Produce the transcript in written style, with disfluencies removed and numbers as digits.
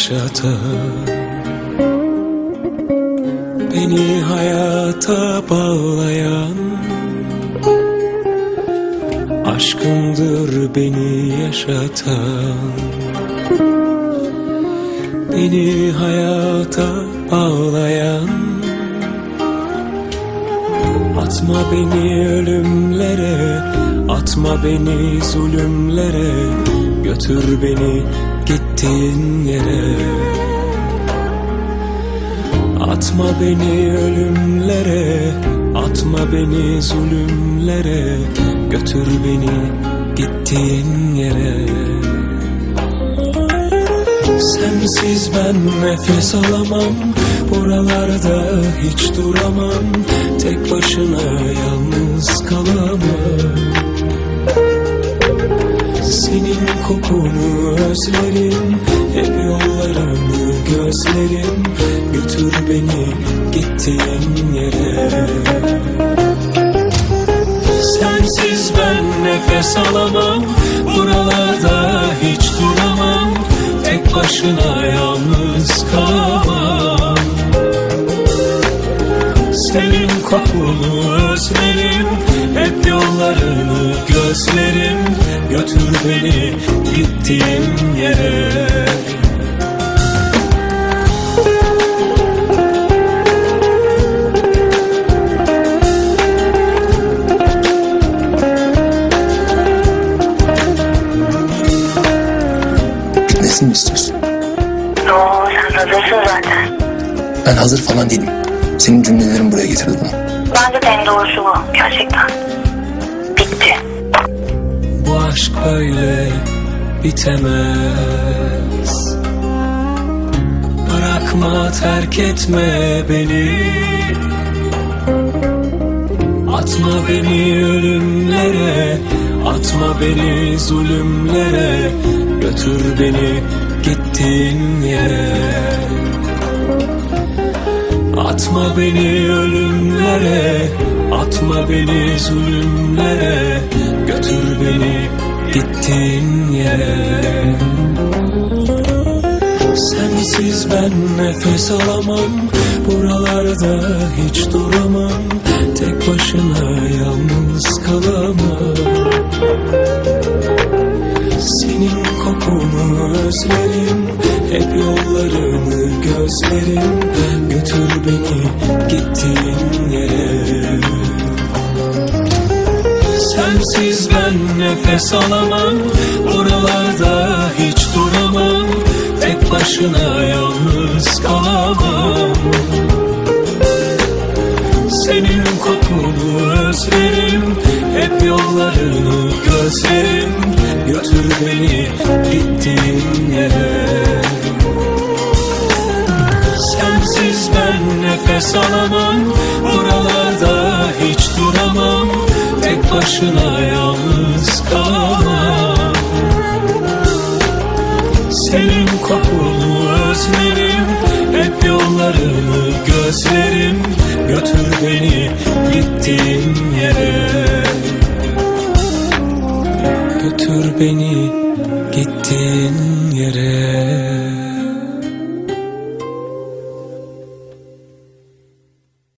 yaşatan, beni hayata bağlayan aşkındır beni yaşatan, beni hayata bağlayan. Atma beni ölümlere, atma beni zulümlere, götür beni gittiğin yere. Atma beni ölümlere, atma beni zulümlere, götür beni gittiğin yere. Sensiz ben nefes alamam, buralarda hiç duramam, tek başına yalnız kalamam. Senin kokunu özlerim, hep yollarını gözlerim, götür beni gittiğin yere. Sensiz ben nefes alamam, buralarda hiç duramam, tek başına yalnız kalamam. Senin kokunu özlerim, hep yollarını gözlerim, götür beni gittiğin yere. Gitmesini mi istiyorsun? Yo, sen hazırsın zaten. Ben hazır falan değilim. Senin cümlelerin buraya getirdi bunu. Bence de en doğrusu bu. Gerçekten. Bitti. Bu aşk böyle bitemez. Bırakma, terk etme beni. Atma beni ölümlere, atma beni zulümlere, götür beni gittiğin yere. Atma beni ölümlere, atma beni zulümlere, götür beni gittiğin yere. Sensiz ben nefes alamam, buralarda hiç duramam, tek başına yalnız kalamam. Senin kokunu özlerim, hep yollarını gözlerim, götür beni gittiğin yere. Sensiz ben nefes alamam, buralarda hiç duramam, tek başına yalnız kalamam. Senin kokunu özlerim, hep yollarını gözlerim, götür beni gittiğin yere. Sensiz ben nefes alamam, buralarda hiç duramam, tek başına yalnız kalamam. Senin kokunu özlerim, hep yollarını gözlerim, götür beni gittiğin yere. Götür beni gittiğin yere.